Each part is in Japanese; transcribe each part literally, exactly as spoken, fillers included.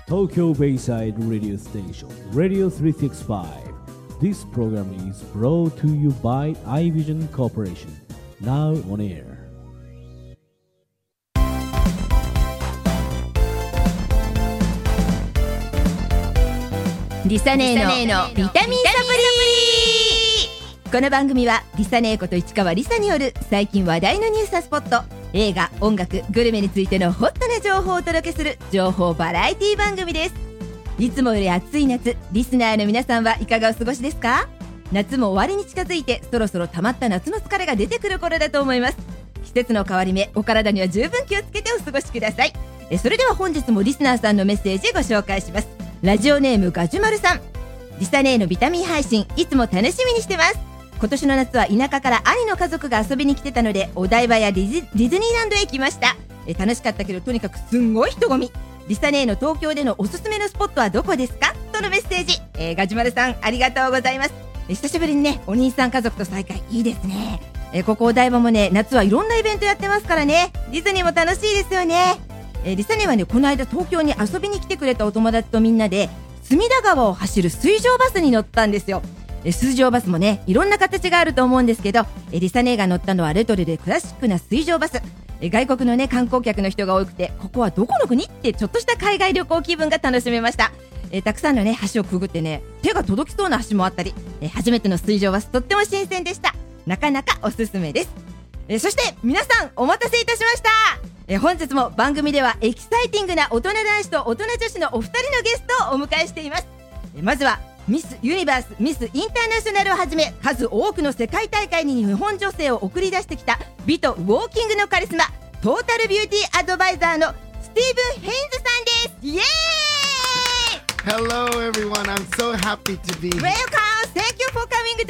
Tokyo Bayside Radio Station Radio three sixty-five. This program is brought to you by iVision Corporation. Now on air. リサネーのビタミンサプリ。この番組はリサネーこと市川リサによる最近話題のニュースやスポット、映画、音楽、グルメについてのホットな情報をお届けする情報バラエティ番組です。いつもより暑い夏、リスナーの皆さんはいかがお過ごしですか？夏も終わりに近づいて、そろそろ溜まった夏の疲れが出てくる頃だと思います。季節の変わり目、お体には十分気をつけてお過ごしください。えそれでは本日もリスナーさんのメッセージご紹介します。ラジオネームガジュマルさん。リサネーのビタミン配信、いつも楽しみにしてます。今年の夏は田舎から兄の家族が遊びに来てたので、お台場やディズ、ディズニーランドへ来ました。え楽しかったけど、とにかくすんごい人混み。リサネーの東京でのおすすめのスポットはどこですか？とのメッセージ、えー、ガジュマルさんありがとうございます。え久しぶりにね、お兄さん家族と再会、いいですね。えここお台場もね、夏はいろんなイベントやってますからね。ディズニーも楽しいですよね。えリサネーはね、この間東京に遊びに来てくれたお友達とみんなで隅田川を走る水上バスに乗ったんですよ。え水上バスもね、いろんな形があると思うんですけど、えリサネーが乗ったのはレトロでクラシックな水上バス。え外国のね、観光客の人が多くて、ここはどこの国ってちょっとした海外旅行気分が楽しめました。えたくさんのね、橋をくぐってね、手が届きそうな橋もあったり、え初めての水上バス、とっても新鮮でした。なかなかおすすめです。えそして皆さんお待たせいたしました。え本日も番組ではエキサイティングな大人男子と大人女子のお二人のゲストをお迎えしています。えまずはミスユニバース、ミスインターナショナルをはじめ、数多くの世界大会に日本女性を送り出してきた美とウォーキングのカリスマ、トータルビューティーアドバイザーのスティーブン・ヘインズさんです。イエーイ Hello everyone, I'm so happy to be here. Welcome! Thank you for coming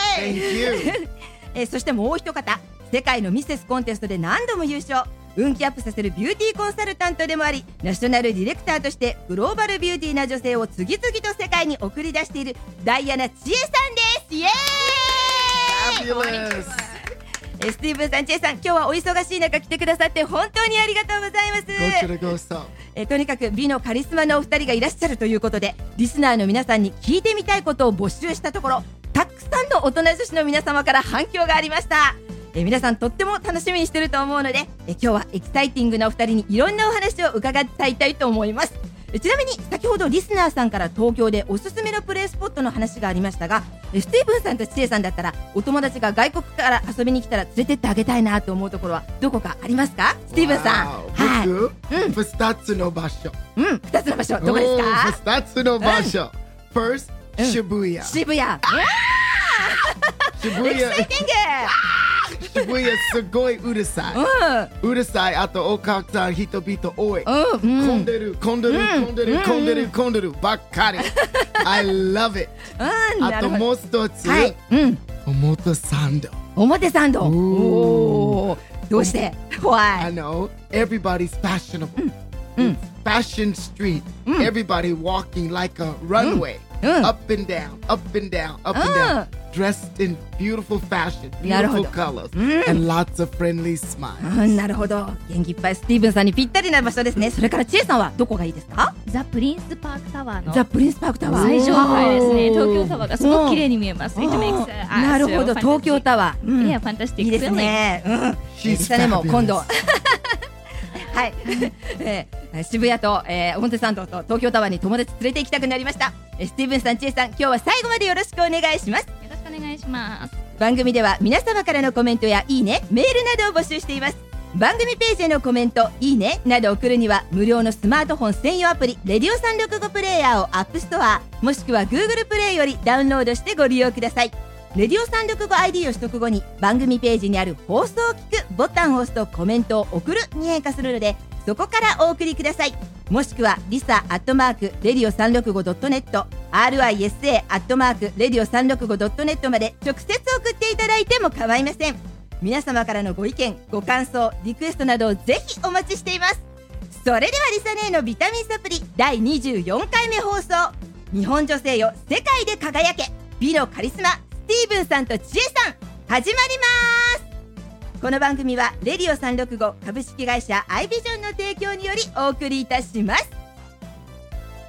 today! Thank you. えそしてもう一方、世界のミセスコンテストで何度も優勝、運気アップさせるビューティーコンサルタントでもあり、ナショナルディレクターとしてグローバルビューティーな女性を次々と世界に送り出しているダイアナ・チエさんです。イエーイ Fabulous. えスティーブンさん、チエさん、今日はお忙しい中来てくださって本当にありがとうございます。 こちらこそ。 えとにかく美のカリスマのお二人がいらっしゃるということで、リスナーの皆さんに聞いてみたいことを募集したところ、たくさんの大人女子の皆様から反響がありました。え皆さんとっても楽しみにしてると思うので、え今日はエキサイティングなお二人にいろんなお話を伺っていたいと思います。えちなみに先ほどリスナーさんから東京でおすすめのプレイスポットの話がありましたが、えスティーブンさんとチエさんだったら、お友達が外国から遊びに来たら連れてってあげたいなと思うところはどこかありますか？スティーブンさん。はい、 僕、 うん、 ふたつの場所。 うん、ふたつの場所どこですか？ ふたつの場所、うん、First、うん、渋谷。 渋谷。 渋谷。エキサイティング。渋谷すごいうるさい、うん、うるさい。あとお客さん人々多い、うんうん、混んでる混んでる、うん、混んでる、うん、混んでる混んでるばっかり。I love it、うん、あともう一つ、はい、うん、表参道。 表参道。おー、どうして？ Why? I know everybody's fashionable、うんうん、Fashion street、うん、Everybody walking like a runway、うんうん、Up and down up and down up and down、うん、Dressed in beautiful fashion, beautiful colors、うん、and lots of friendly smiles、 うん、なるほど。元気いっぱいスティーブンさんにぴったりな場所ですね。それからチエさんはどこがいいですか？ ザ・プリンスパークタワーのザ・プリンスパークタワー最上階ですね。東京タワーがすごく綺麗に見えます。It makes us なるほど、東京タワー、うん、 いや、ファンタスティック、 いいですね。うん、 She's 下でも今度はい、えー、渋谷と、えー、表参道と東京タワーに友達連れて行きたくなりました。えー、スティーブンさん、チエさん、今日は最後までよろしくお願いします。 よろしくお願いします。 番組では皆様からのコメントやいいね、メールなどを募集しています。番組ページへのコメント、いいねなどを送るには、無料のスマートフォン専用アプリレディオさんびゃくろくじゅうごプレイヤーをアップストアもしくは Google プレイよりダウンロードしてご利用ください。レディオさんびゃくろくじゅうご アイディー を取得後に、番組ページにある放送を聞くボタンを押すとコメントを送るに変化するので、そこからお送りください。もしくはリサアットマークレディオさんびゃくろくじゅうごドットネット アールアイエスエー アットマークレディオさんびゃくろくじゅうごドットネットまで直接送っていただいても構いません。皆様からのご意見、ご感想、リクエストなどをぜひお待ちしています。それではリサネーのビタミンサプリだいにじゅうよんかいめ放送、日本女性よ世界で輝け、美のカリスマスティーブンさんとチエさん、始まります。この番組はレディオさんびゃくろくじゅうご株式会社アイビジョンの提供によりお送りいたします。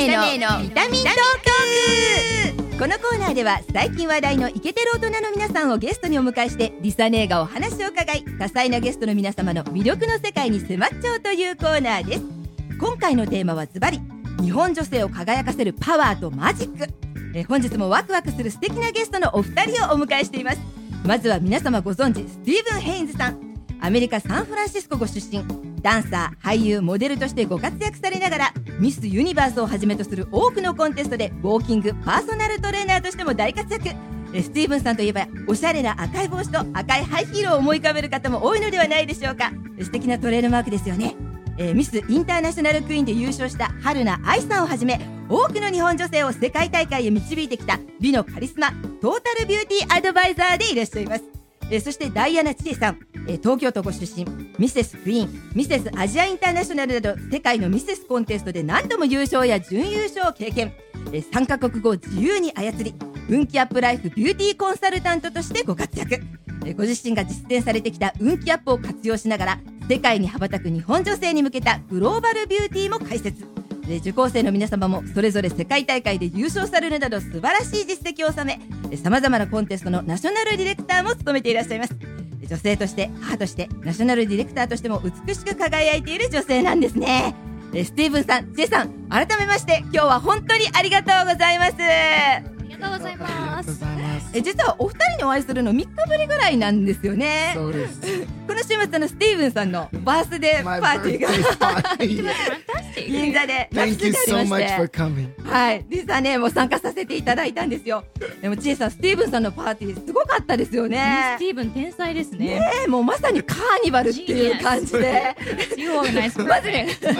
姉のビタミントーク。このコーナーでは最近話題のイケてる大人の皆さんをゲストにお迎えしてリサ姉がお話を伺い、多彩なゲストの皆様の魅力の世界に迫っちゃうというコーナーです。今回のテーマはズバリ日本女性を輝かせるパワーとマジック。え本日もワクワクする素敵なゲストのお二人をお迎えしています。まずは皆様ご存知スティーブン・ヘインズさん。アメリカ・サンフランシスコご出身、ダンサー、俳優、モデルとしてご活躍されながらミス・ユニバースをはじめとする多くのコンテストでウォーキング、パーソナルトレーナーとしても大活躍。えスティーブンさんといえばおしゃれな赤い帽子と赤いハイヒールを思い浮かべる方も多いのではないでしょうか。素敵なトレードマークですよね。えー、ミスインターナショナルクイーンで優勝した春菜愛さんをはじめ多くの日本女性を世界大会へ導いてきた美のカリスマトータルビューティーアドバイザーでいらっしゃいます。えー、そしてダイアナ・チエさん、えー、東京都ご出身、ミセスクイーン、ミセスアジアインターナショナルなど世界のミセスコンテストで何度も優勝や準優勝を経験。えー、さんカ国語を自由に操り運気アップライフビューティーコンサルタントとしてご活躍。えー、ご自身が実践されてきた運気アップを活用しながら世界に羽ばたく日本女性に向けたグローバルビューティーも開設。で受講生の皆様もそれぞれ世界大会で優勝されるなど素晴らしい実績を収め、さまざまなコンテストのナショナルディレクターも務めていらっしゃいます。女性として母としてナショナルディレクターとしても美しく輝いている女性なんですね。スティーブンさん、ジェイさん、改めまして今日は本当にありがとうございます。 ありがとうございます。 え実はお二人にお会いするのみっかぶりぐらいなんですよね。 そうです。 この週末のスティーブンさんのバースデーパーティーが銀座で Thank you so much for coming。 はい、リサねも参加させていただいたんですよ。でもチエさん、スティーブンさんのパーティーすごかったですよね。 スティーブン天才ですね。 ねえ、もうまさにカーニバルっていう感じでまずね a, a,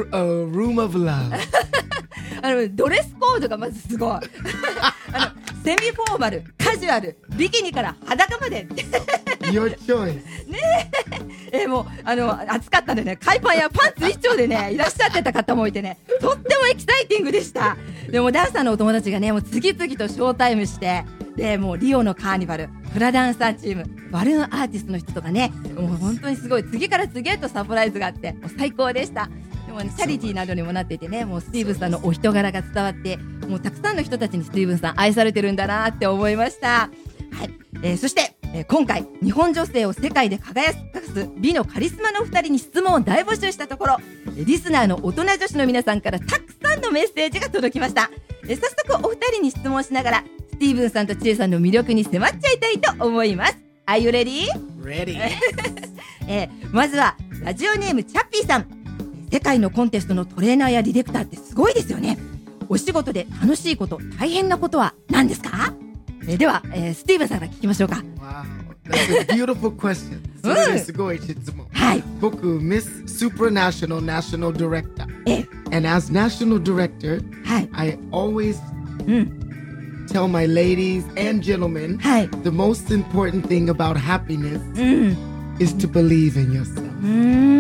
a room of love あのドレスコードがまずすごいあのセミフォーマル、カジュアル、ビキニから裸まで Your choice ねえ、えもうあの暑かったんでね、海パンやパンツ一丁でねいらっしゃってた方もいてね、とってもエキサイティングでした。でもダンサーのお友達がねもう次々とショータイムして、でもうリオのカーニバル、フラダンサーチーム、バルーンアーティストの人とかね、もう本当にすごい次から次へとサプライズがあってもう最高でした。でも、ね、チャリティーなどにもなっていてね、もうスティーブンさんのお人柄が伝わって、もうたくさんの人たちにスティーブンさん愛されてるんだなって思いました。はい、えー、そして、えー、今回日本女性を世界で輝かす美のカリスマのお二人に質問を大募集したところ、リスナーの大人女子の皆さんからたくさんのメッセージが届きました。えー、早速お二人に質問しながらスティーブンさんとチエさんの魅力に迫っちゃいたいと思います。 Are you ready? Ready えー、まずはラジオネームチャッピーさん。世界のコンテストのトレーナーやディレクターってすごいですよね。お仕事で楽しいこと、大変なことは何ですか？えー、では、えー、スティーブンさんから聞きましょうか。 Wow, that's a beautiful question. それですごい質問。 はい。 僕、Miss Supranational National Director。え And as National Director, はい。 I always、うん、tell my ladies and gentlemen、はい、the most important thing about happiness、うん、is to believe in yourself。 うん、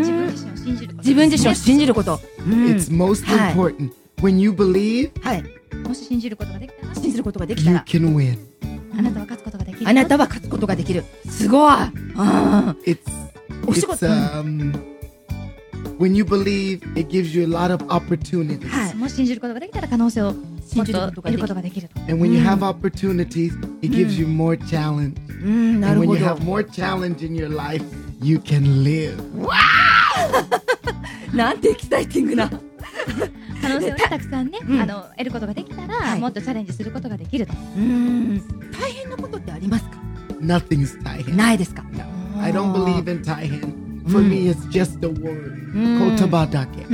自分自身を信じること。自分自身を信じること。 うん、It's most important、はい、when you believe、 はい、もし信じることができたら、 信じることができたら、 you can win。 あなたは勝つことができる。 あなたは勝つことができる。すごい。あ It's, お仕事、 it's, um, when you believe, it gives you a lot of opportunities、 はい、もし信じることができたら可能性を信じることが得ることができる。 And when you have opportunities, it gives you more challenge、うん、なるほど。And when you have more challenge in your life, you can live。 わーなんてエキサイティングな可能性をたくさんね、うん、あの得ることができたら、はい、もっとチャレンジすることができると。うん、 大変なことってありますか？ Nothing's 大変。 ないですか？ No. I don't believe in 大変。For、うん、me, it's just a word、うん、言葉だけ。うん、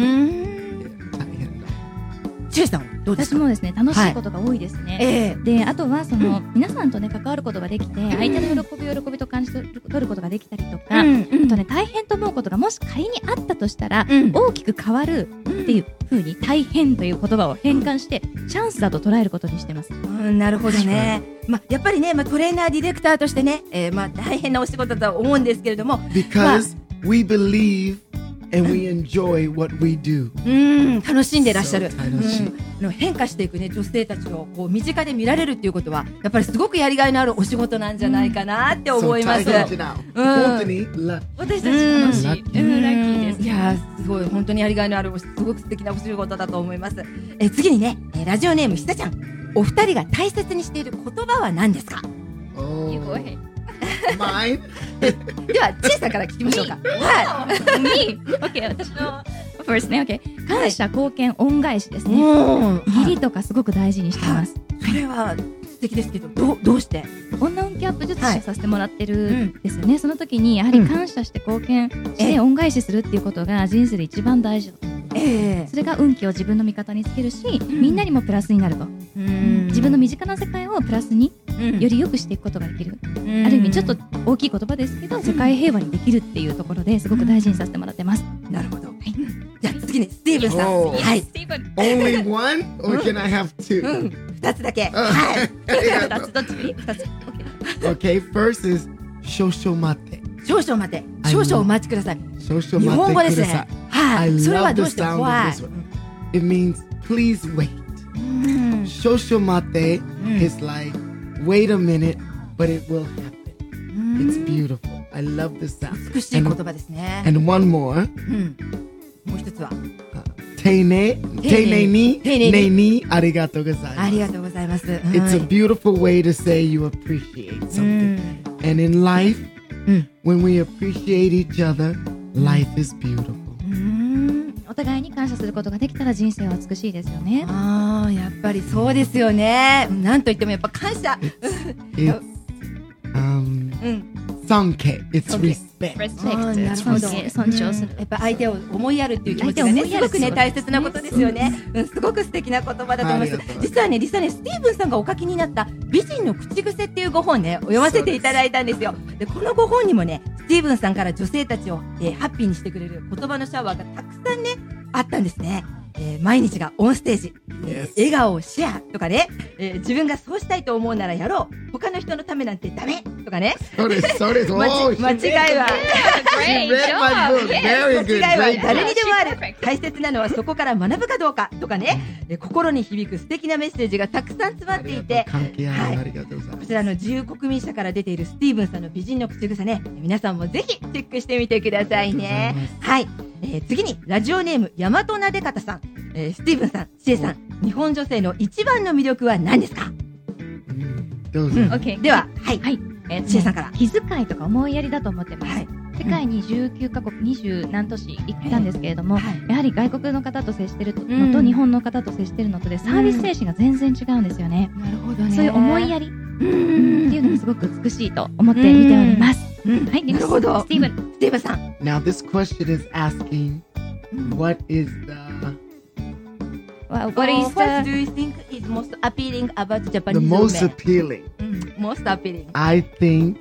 大変だ。 チエさんどうですか？ 私もですね、楽しいことが多いですね。はい、えー、で、あとはその、うん、皆さんとね関わることができて、相手の喜び喜びと感じ取ることができたりとか、うん、あとね大変と思うことがもし仮にあったとしたら、うん、大きく変わるっていう風に大変という言葉を変換してチャンスだと捉えることにしてます。 うん、なるほどね。まあ、やっぱりね、まあ、トレーナーディレクターとしてね、えー、まあ大変なお仕事だと思うんですけれども、 Because、まあ、we believe and we enjoy what we do。 うん、楽しんでらっしゃる。 So 楽しい、 うん、変化していくね女性たちをこう身近で見られるっていうことはやっぱりすごくやりがいのあるお仕事なんじゃないかなって思います。 そう大変じゃない、うん、本当に私たち楽しい、うん、ラッキーです。 いややすごい本当にやりがいのあるすごく素敵なお仕事だと思います。え次にね、ラジオネームひさちゃん、お二人が大切にしている言葉は何ですか？ Oh, You go ahead. mine? ではちえさんから聞きましょうか。はい。 Me? OK 私の First ね OK 感謝貢献恩返しですね。義理とかすごく大事にしてます。 それは素敵ですけど、どうどうして？ 女運気アップ術師をさせてもらってるんですよね。その時にやはり感謝して貢献して恩返しするっていうことが人生で一番大事だと思う。えー、それが運気を自分の味方につけるし、みんなにもプラスになると。うん自分の身近な世界をプラスにより良くしていくことができる。ある意味ちょっと大きい言葉ですけど、世界平和にできるっていうところですごく大事にさせてもらってます。 なるほど。はい、じゃあ次にスティーブンさん。 Oh. はい。 Only one, or can I have two? うん、二つだけ。 あはい。 二つどっちに二つ。 Okay, first is 少々待って。 少々待って。少々お待ちください。 少々待ってください。 日本語ですね。はい。 I それは love ど the うして sound 怖い of this one. It means please wait. 少々待って is like wait a minute, but it will happen. It's beautiful. I love the sound. 美しい言葉ですね。 And one more. うんもう一つは丁寧丁寧に丁寧にありがとうございます。 ありがとうございます。 It's a beautiful way to say you appreciate something. And in life, when we appreciate each other, life is beautiful. お互いに感謝することができたら人生は美しいですよね。 ああ、やっぱりそうですよね。なんといってもやっぱ感謝。 It's um, 尊敬 It's respect. Respect 尊敬尊重する。 やっぱ相手を思いやるっていう気持ちがね、すごくね大切なことですよね。うん、すごく素敵な言葉だと思います。実はね、実はね、スティーブンさんがお書きになった美人の口癖っていうご本ね、読ませていただいたんですよ。で、このご本にもね、スティーブンさんから女性たちを、えー、ハッピーにしてくれる言葉のシャワーがたくさんね、あったんですね。えー、毎日がオンステージ、えー、笑顔をシェアとかね、えー、自分がそうしたいと思うならやろう、他の人のためなんてダメとかね。 それそれ間違いは間違いは誰にでもある。大切なのはそこから学ぶかどうかとかね、えー、心に響く素敵なメッセージがたくさん詰まっていて、 関係ある、 はい、 ありがとうございます。 こちらの自由国民社から出ているスティーブンさんの美人の口癖ね、皆さんもぜひチェックしてみてくださいね。はい、えー、次にラジオネーム大和なでかたさん、えー、スティーブンさん、シエさん、日本女性の一番の魅力は何ですか？ どうぞ。 うん、okay、では、はい、はい、えー、シエさんから。 気遣いとか思いやりだと思ってます。はい、世界にじゅうきゅうカ国にじゅう何都市行ったんですけれども、はい、やはり外国の方と接してるのと、うん、日本の方と接してるのとでサービス精神が全然違うんですよね。なるほどね。そういう思いやりっていうのがすごく美しいと思って見ております。はい、なるほど。スティーブン、スティーブンさん。 Now this question is asking, what is the...Well, what is the... What do you think is most appealing about Japanese women? The most women? appealing. Mm, most appealing. I think...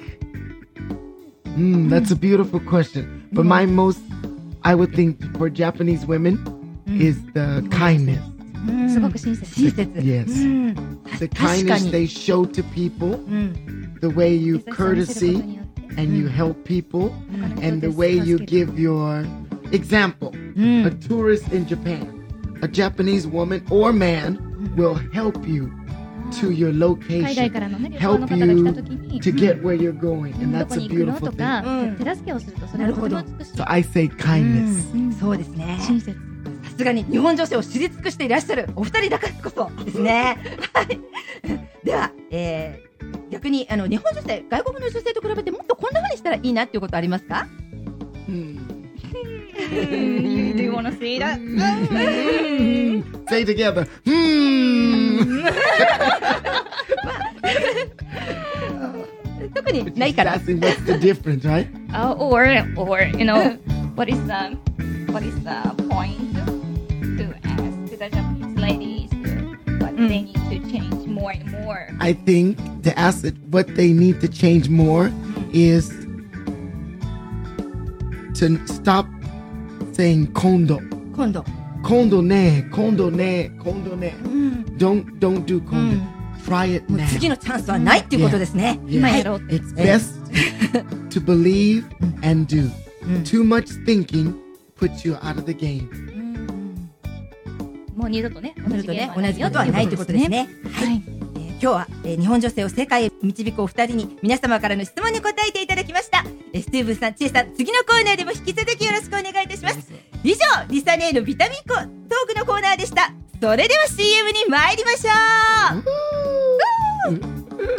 Mm, that's a beautiful question. But mm. my most... I would think for Japanese women mm. is the mm. kindness. Mm. すごく親切。親切。 Yes. Mm. The kindness they show to people. Mm. The way you courtesy and you help people. Mm. And the way you give your... Example, mm. a tourist in Japan.A Japanese woman or man will help you to your location, help you to get where you're going, and that's a beautiful thing. So I say kindness. そうですね。親切。さすがに日本女性を知り尽くしていらっしゃるお二人だからこそですね。はい。では、えー、逆にあの日本女性、外国の女性と比べてもっとこんな風にしたらいいなっていうことありますか ？Do you want to say that? Say together. Hmm. 特にないから。 What's the difference, right? Uh, or, or, you know, what is the, what is the point to ask the Japanese ladies what they need to change more and more? I think to ask it what they need to change more is to stop.saying kondo. Kondo. Kondo ne, kondo ne, kondo ne. Mm. Don't don't do kondo. Mm. Try it now. 次のチャンスはないっていうことですね。 今やろうって。It's best to believe and do. Too much thinking puts you out of the game. もう二度とね、 同じことはないってことですね。はい。今日は、えー、日本女性を世界へ導くお二人に皆様からの質問に答えていただきました。えー、スティーブンさん、チエさん、次のコーナーでも引き続きよろしくお願いいたします。 以上、リサ姉のビタミンコトークのコーナーでした。それでは シーエム に参りましょう。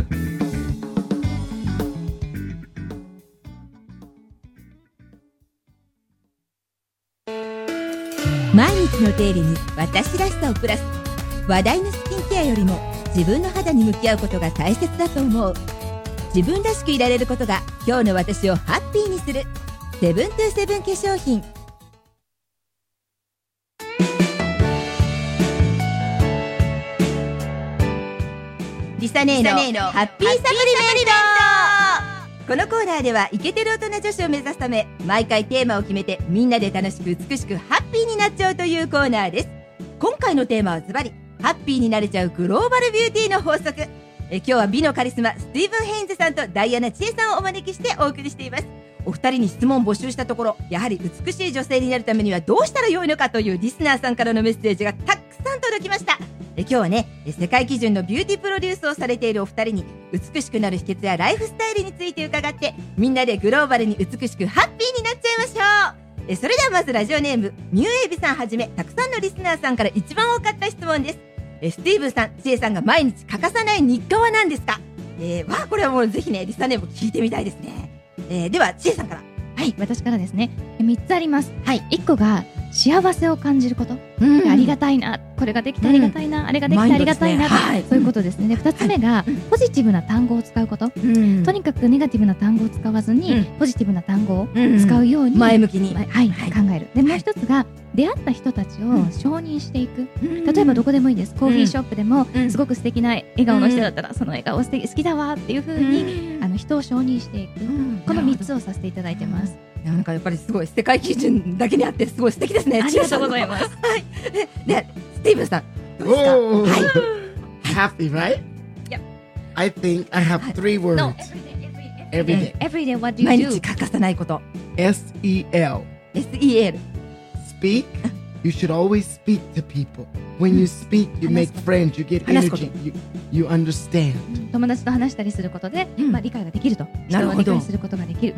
毎日の手入れに私らしさをプラス。話題のスキンケアよりも自分の肌に向き合うことが大切だと思う。自分らしくいられることが今日の私をハッピーにする。セブントゥーセブン化粧品。リサ姉のハッピーサプリメント。このコーナーではイケてる大人女子を目指すため、毎回テーマを決めてみんなで楽しく美しくハッピーになっちゃうというコーナーです。今回のテーマはズバリハッピーになれちゃうグローバルビューティーの法則。え今日は美のカリスマスティーブン・ヘインズさんとダイアナ・チエさんをお招きしてお送りしています。お二人に質問を募集したところ、やはり美しい女性になるためにはどうしたらよいのかというリスナーさんからのメッセージがたくさん届きました。え今日はね、世界基準のビューティープロデュースをされているお二人に美しくなる秘訣やライフスタイルについて伺って、みんなでグローバルに美しくハッピーになっちゃいましょう。えそれではまずラジオネームミュウエビさんはじめ、たくさんのリスナーさんから一番多かった質問です。えスティーブンさん、チエさんが毎日欠かさない日課は何ですか？えー、わあこれはもうぜひねリスナーネーム聞いてみたいですね。えー、ではチエさんから。 はい、私からですね。みっつあります。 はい、 いっこが幸せを感じること、 うん、 ありがたいな、これができてありがたいな、うん、あれができてありがたいな、ね、はい、そういうことですね。でふたつめが、はい、ポジティブな単語を使うこと、うん、とにかくネガティブな単語を使わずに、うん、ポジティブな単語を使うように、うん、 前向きに、 はいはい、考える。でもう一つが、はい、出会った人たちを承認していく、うん、例えばどこでもいいです。コーヒーショップでも、うん、すごく素敵な笑顔の人だったら、うん、その笑顔素敵好きだわっていう風に、うん、あの人を承認していく、うん、このみっつをさせていただいてます。 なんかやっぱりすごい世界基準だけにあってすごい素敵ですね。 ありがとうございます。 はい。で、スティーブンさんどうですか？ Oh, はい。 happy, right? Yep. I think I have three words. No, every day. Every day. What do you do? 毎日欠かさないこと。 S E L. S E L. Speak. You should always speak to people. When you speak, you make friends. You get energy. You, you understand. 友達と話したりすることで、 うん、 まあ理解ができると。 なるほど。 人を理解することができる。 うん、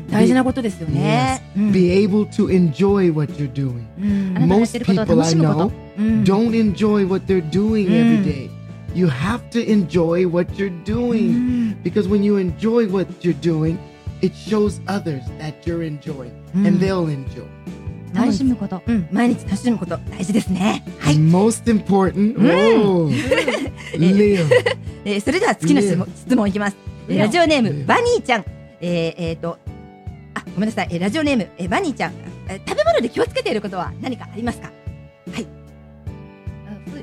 大事なことですよね。 Yes. うん、Be able to enjoy what you're doing. うん、 Most people I know don't enjoy what they're doing every day. You have to enjoy what you're doing because when you enjoy what you're doing, it shows others that you're enjoying and they'll enjoy. 楽しむこと、 うん、毎日楽しむこと大事ですね。はい。 Most important. Oh, Leo. えー、それでは次の質問、質問いきます。ラジオネームバニーちゃん。えー、えーとあごめんなさい。えー、ラジオネーム、えー、バニーちゃん、えー。食べ物で気をつけていることは何かありますか？はい。 Food.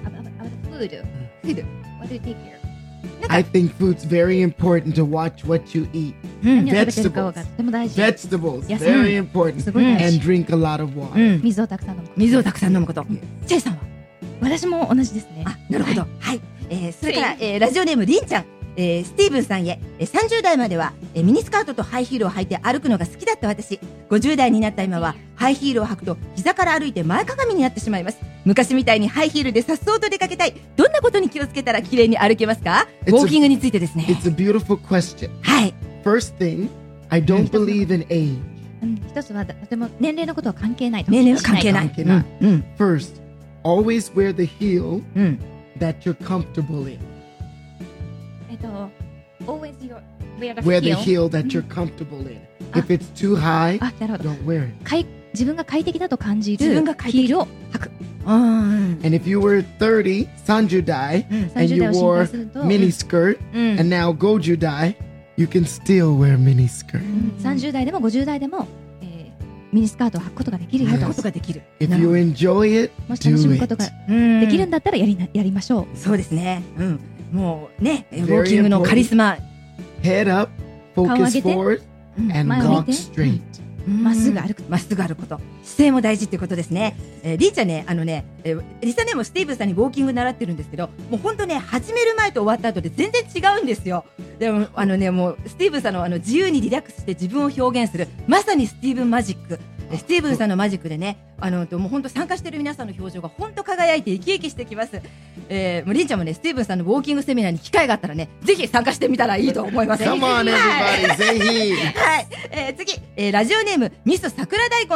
Food. What do you take care? I think food's very important to watch what you eat. Vegetables, vegetables, very important. And drink a lot of water. 水をたくさん飲むこと。 水をたくさん飲むこと。チェイさんは？ 私も同じですね。 あ、なるほど。はい。えー、それから、えー、ラジオネームりんちゃん。えー、スティーブンさんへ、えー、さんじゅう代までは、えー、ミニスカートとハイヒールを履いて歩くのが好きだった私。ごじゅう代になった今はハイヒールを履くと膝から歩いて前かがみになってしまいます。昔みたいにハイヒールで颯爽と出かけたい。どんなことに気をつけたら綺麗に歩けますか？ウォーキングについてですね。 It's a beautiful question. はい。 First thing, I don't believe in age. 一つはとても年齢のことは関係ないと。 年齢は関係ない。 関係ない。うん。First, always wear the heel that you're comfortable in. えっと Always your, wear the wear the heel. heel that you're comfortable in. If it's too high, don't wear it. 自分が快適だと感じるヒールを履く。 And if you were thirty, さんじゅう代, and you wore mini skirt, and nowごじゅう代, you can still wear mini skirt. さんじゅう代でもごじゅう代でも、えー、ミニスカートを履くことができるよ。 履くことができる。 If you enjoy it, もし楽しむことができるんだったらやりなやりましょう。 そうですね。うん。もうね、ウォーキングのカリスマ。 Head up, focus forward, and walk straight. まっすぐ歩く、まっすぐ歩くこと。姿勢も大事っていうことですね。えー、リーちゃんね、あのね、えー、リサねもスティーブンさんにウォーキング習ってるんですけど、もう本当ね、始める前と終わった後で全然違うんですよ。でも、あのね、もう、スティーブンさんのあの自由にリラックスして自分を表現する、まさにスティーブンマジック。スティーブンさんのマジックでね、あのもう本当参加している皆さんの表情が本当輝いて生き生きしてきます。えー、もうりんちゃんもね、スティーブンさんのウォーキングセミナーに機会があったらね、ぜひ参加してみたらいいと思います。 Come on everybody, ぜひ。 はい、えー、次、えー、ラジオネームミス桜大根さん。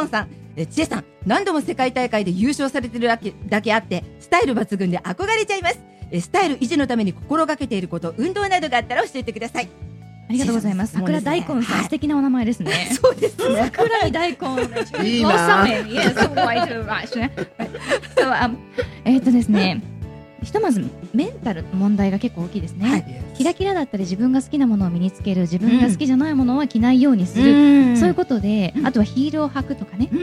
え千恵さん、何度も世界大会で優勝されてるだけ、だけあってスタイル抜群で憧れちゃいます。えスタイル維持のために心がけていること、運動などがあったら教えてください。 ありがとうございます。桜大根さん、はい、素敵なお名前ですね。 そうですね。 桜井大根。 いいな。 えっとですね、ひとまずメンタルの問題が結構大きいですね。はい、キラキラだったり自分が好きなものを身につける、自分が好きじゃないものは着ないようにする、うん、そういうことで、あとはヒールを履くとかね。うん、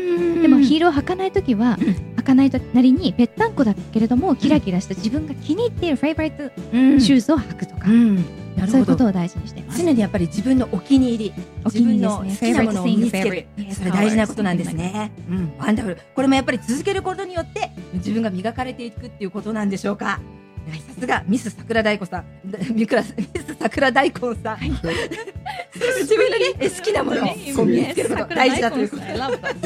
でもヒールを履かないときは、うん、履かないとなりにぺったんこだけれどもキラキラした自分が気に入っているフェイバリットシューズを履くとか。うんなるほど、そういうことを大事にしています。 常にやっぱり自分のお気に入り、 お気に入りですね、 自分の好きなものを身につける、それ大事なことなんですね。うん、ワンダフル。これもやっぱり続けることによって自分が磨かれていくっていうことなんでしょうか。さすがミス桜大根さん、ミス桜大根さん。自分のね好きなものを身につけること大事だということ。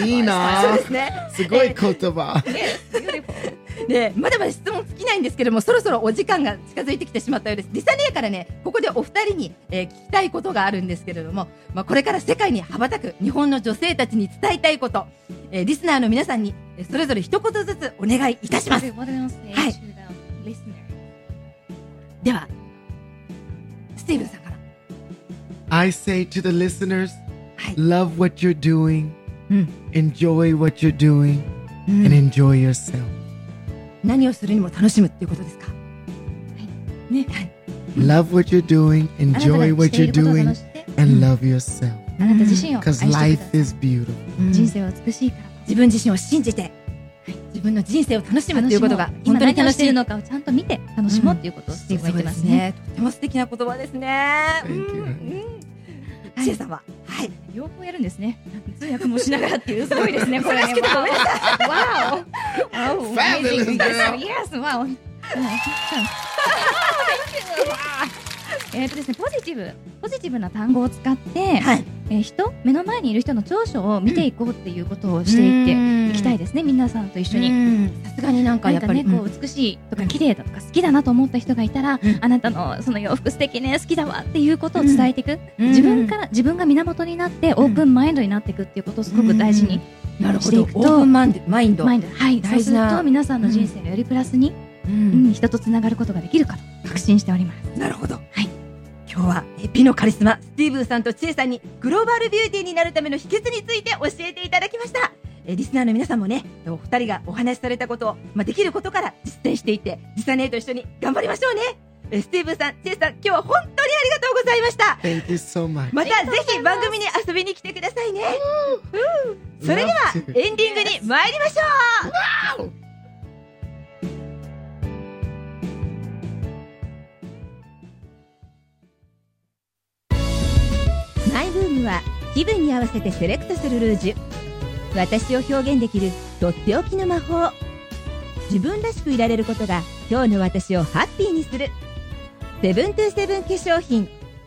いいな。 そうですね。 すごい言葉。 でまだまだ質問尽きないんですけども、そろそろお時間が近づいてきてしまったようです。リサ姉からね、ここでお二人に、えー、聞きたいことがあるんですけれども、まあ、これから世界に羽ばたく日本の女性たちに伝えたいこと、えー、リスナーの皆さんにそれぞれ一言ずつお願いいたします。はい、ではスティーブンさんから。 I say to the listeners、はい、Love what you're doing、うん、Enjoy what you're doing、うん、and enjoy yourself。 何をするにも楽しむっていうことですか。はいね、 Love what you're doing, enjoy what you're doing, and love yourself。 あなた自身を愛してください。 Because life is beautiful。 人生は美しいから、 自分自身を信じて、はい、自分の人生を楽しむっていうことが本当に楽しいのかをちゃんと見て楽しもうっていうことをスティーブンは言ってますね。とても素敵な言葉ですね。千恵さんは、はい、 両方やるんですね。通訳もしながらっていう、すごいですね。これね。わお、わお、Fabulous Yes、わお。えっとですね、ポジティブ、ポジティブな単語を使って、はい、えー、人、目の前にいる人の長所を見ていこうっていうことをしていっていきたいですね。皆さんと一緒に。 さすがになんかやっぱりね、こう美しいとか綺麗だとか好きだなと思った人がいたら、うん、あなたのその洋服素敵ね、好きだわっていうことを伝えていく。うん、自分から自分が源になってオープンマインドになっていくっていうことをすごく大事にしていくと、オープンマインド、マインド、 はい、そうすると皆さんの人生がよりプラスに、うんうん、人とつながることができるかと確信しております。 なるほど。はい。今日は美のカリスマスティーブンさんと千恵さんにグローバルビューティーになるための秘訣について教えていただきました。えリスナーの皆さんもね、お二人がお話しされたことを、まあ、できることから実践していってリサ姉と一緒に頑張りましょうね。えスティーブンさん、千恵さん、今日は本当にありがとうございました。 Thank you so much。 またぜひ番組に遊びに来てくださいね。それではエンディングに参りましょう。マイブームは気分に合わせてセレクトするルージュ。私を表現できるとっておきの魔法。自分らしくいられることが今日の私をハッピーにする。セブントゥーセブン化粧品。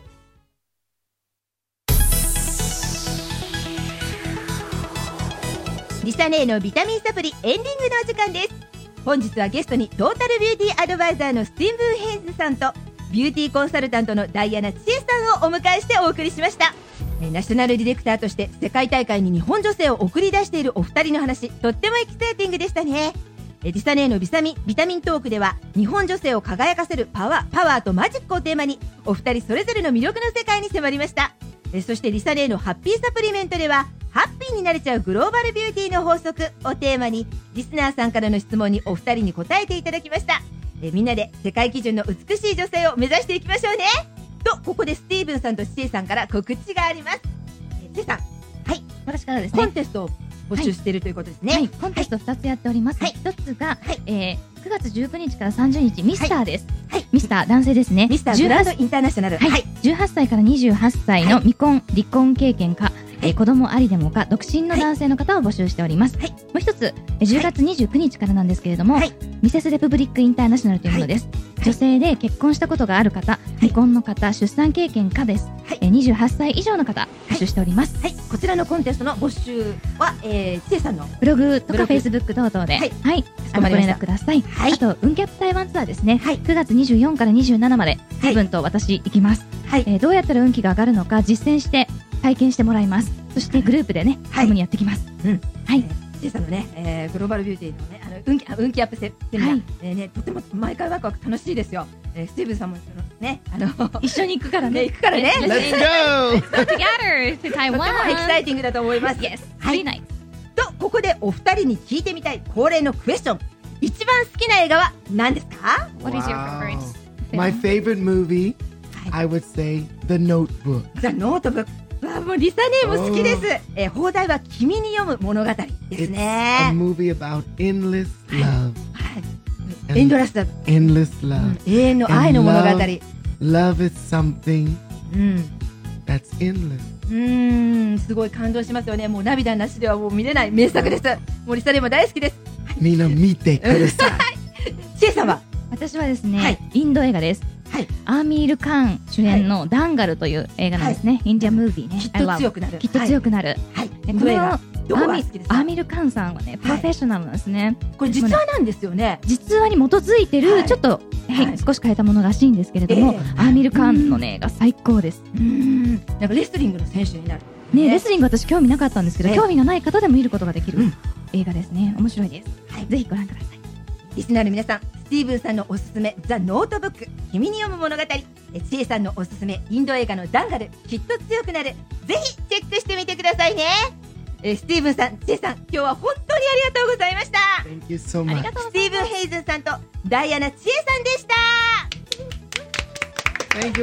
リサ姉のビタミンサプリエンディングのお時間です。本日はゲストにトータルビューティーアドバイザーのスティーブン・ヘイズさんとビューティーコンサルタントのダイアナ・千恵さんをお迎えしてお送りしました。ナショナルディレクターとして世界大会に日本女性を送り出しているお二人の話、とってもエキサイティングでしたね。リサ姉のビタミン、ビタミントークでは日本女性を輝かせるパワー、パワーとマジックをテーマにお二人それぞれの魅力の世界に迫りました。そしてリサ姉のハッピーサプリメントではハッピーになれちゃうグローバルビューティーの法則をテーマにリスナーさんからの質問にお二人に答えていただきました。えみんなで世界基準の美しい女性を目指していきましょうね。とここでスティーブンさんと千恵さんから告知があります。千恵さん、はい、 私からですね、 コンテストを募集しているということですね。 はい、コンテストふたつやっております。はい、ひとつが、はい、えー、くがつじゅうくにちからさんじゅうにちミスターです。はい、ミスター男性ですね。 ミスターグランドインターナショナル。 はい、じゅうはっさいからにじゅうはっさいの未婚、離婚経験か、えー、子供ありでもか独身の男性の方を募集しております。はい、もう一つ、じゅうがつにじゅうくにちからなんですけれども、はい、ミセスレプブリックインターナショナルというものです。はい、女性で結婚したことがある方、離婚の方、出産経験かです。はい、えー、にじゅうはっさい以上の方募集しております。 はい、こちらのコンテストの募集は、えー、千恵さんのブログとかフェイスブック等々で、はい、はい、ご連絡ください。はい、あと運キャップ台湾ツアーですね。はい、くがつにじゅうよっかからにじゅうしちまでセブンと私行きます。はい、えー、どうやったら運気が上がるのか実践して体験してもらいます。そしてグループでね、はい、共にやってきます。うん、はい、 ちいさんのね、えー、グローバルビューティーのね、あの運気、運気アップセミナー、はい、えーね、とても毎回ワクワク楽しいですよ。えー、スティーブンさんもね、あの一緒に行くからね、 行くからね。 Let's go! Let's go together to Taiwan. とてもエキサイティングだと思います。 Yes, はい。 very nice. とここでお二人に聞いてみたい恒例のクエスチョン。一番好きな映画は何ですか？ What is your favorite? My favorite movie, I would say The Notebook. The Notebook。わあ、もうリサ姉も好きです。えー、放題は君に読む物語ですね。 It's a movie about endless love. はい。エンドラスだ。 Endless love、 うん。永遠の愛の物語。 Love, love is something、うん、that's endless。 うーん、すごい感動しますよね。もう涙なしではもう見れない名作です。もうリサ姉も大好きです。 みんな見てください。 ちえさんは？ 私はですね、 はい、 インド映画です。はい、アーミール・カーン主演のダンガルという映画なんですね。はい、インディアンムービーね。 きっと強くなる。 きっと強くなる。 はい。 このアーミール・カーンさんはね、プロフェッショナルなんですね。 これ実話なんですよね。 実話に基づいてる、ちょっと少し変えたものらしいんですけれども、アーミール・カーンのねが最高です。 うん。なんかレスリングの選手になる。 ね、レスリング私興味なかったんですけど、興味がない方でも見ることができる映画ですね。面白いです。ぜひご覧ください。 リスナーの皆さん、スティーブンさんのおすすめザ・ノートブック君に読む物語、ちえさんのおすすめインド映画のダンガルきっと強くなる、ぜひチェックしてみてくださいね。えスティーブンさん、ちえさん、今日は本当にありがとうございました。 Thank you so much。 スティーブン・ヘイズンさんとダイアナ・ちえさんでした。 Thank you。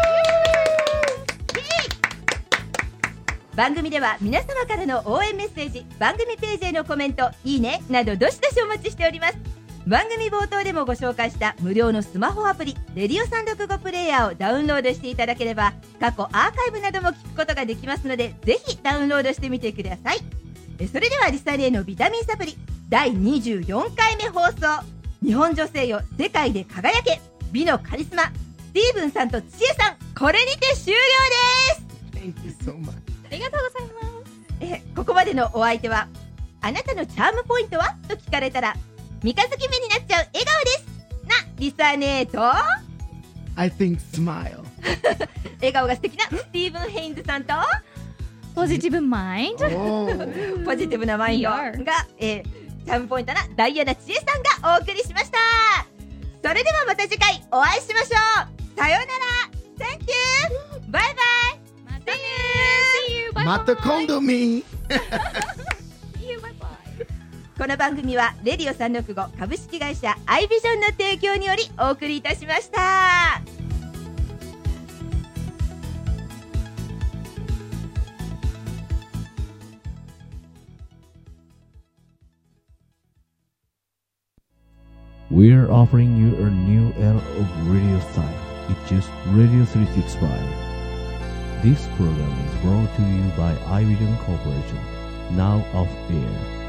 番組では皆様からの応援メッセージ、番組ページへのコメント、いいねなどどしどしお待ちしております。番組冒頭でもご紹介した無料のスマホアプリレディオさんろくごプレイヤーをダウンロードしていただければ、過去アーカイブなども聞くことができますので、ぜひダウンロードしてみてください。それではリサネーのビタミンサプリだいにじゅうよんかいめ放送、日本女性よ世界で輝け美のカリスマスティーブンさんとちえさん、これにて終了です。 Thank you so much。 ありがとうございます。 えここまでのお相手は、あなたのチャームポイントはと聞かれたら三日月目になっちゃう笑顔ですなリサネーと I think smile 笑顔が素敵なスティーブン・ヘインズさんとポジティブマインドポジティブなマインドが、えー、チャームポイントなダイアナ・チエさんがお送りしました。それではまた次回お会いしましょう。さようなら。 Thank you。 バイバイ。 またね。 See you。 また今度みこの番組はレディオさんろくご株式会社アイビジョンの提供によりお送りいたしました。 We're offering you a new era of radio style. It's just Radio three sixty-five. This program is brought to you by iVision Corporation, now off air.